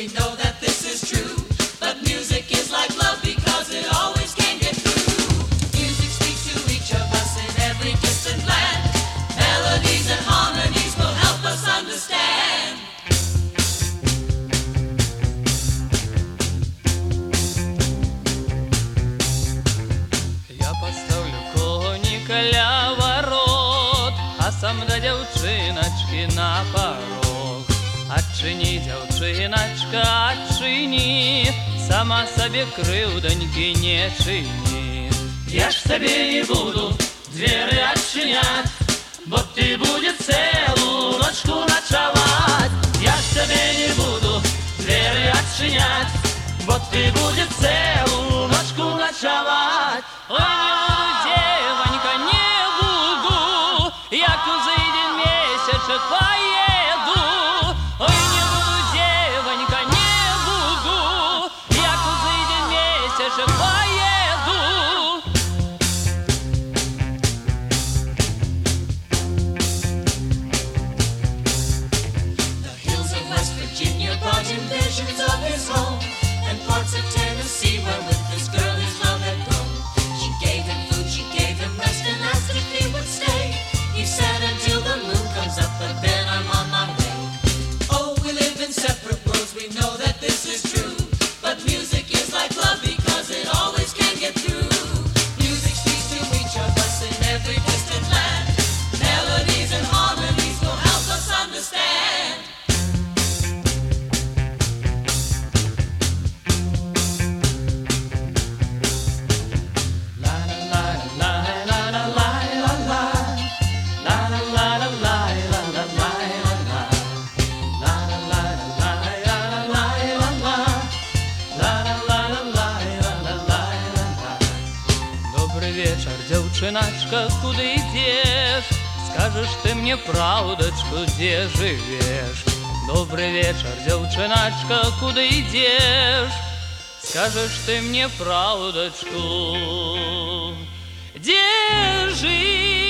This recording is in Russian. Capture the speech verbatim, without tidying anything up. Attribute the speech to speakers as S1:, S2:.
S1: we know that this is true. But music is like love because it always can get through. Music speaks to each of us in every distant land. Melodies and harmonies will help us understand.
S2: Я поставлю коника ля ворот, а сам да дзяўчыначкі на парог. Адчыні, дзяўчыначка, адчыні, сама сабе крыўданькі не чыні. Я ж табе не буду дверы адчынять, бо ты будет целую ночку ночевать. Я ж табе не буду дверы адчынять, бо ты будет целую ночку ночевать. Ой, не буду, девонька, не буду, як узыйдзе месячак поеду. Ой, не буду, девонька, не буду, як узыйдзе месячак поеду.
S1: The hills of West Virginia brought him visions of his home, and parts of Tennessee where with this girl his love had grown. She gave him food, she gave him rest, and asked if he would stay. He said until the moon comes up, but then I'm on my way. Oh, we live in separate worlds, we know that this is true. But music is like love because it always can get through. Music speaks to each of us in every distant land. Melodies and harmonies will help us understand.
S2: Добрый вечер, дзяўчыначка, куды ідзеш? Скажешь ты мне праўдачку, дзе жывеш? Добрый вечер, дзяўчыначка, куды ідзеш? Скажешь ты мне праўдачку, дзе жывеш?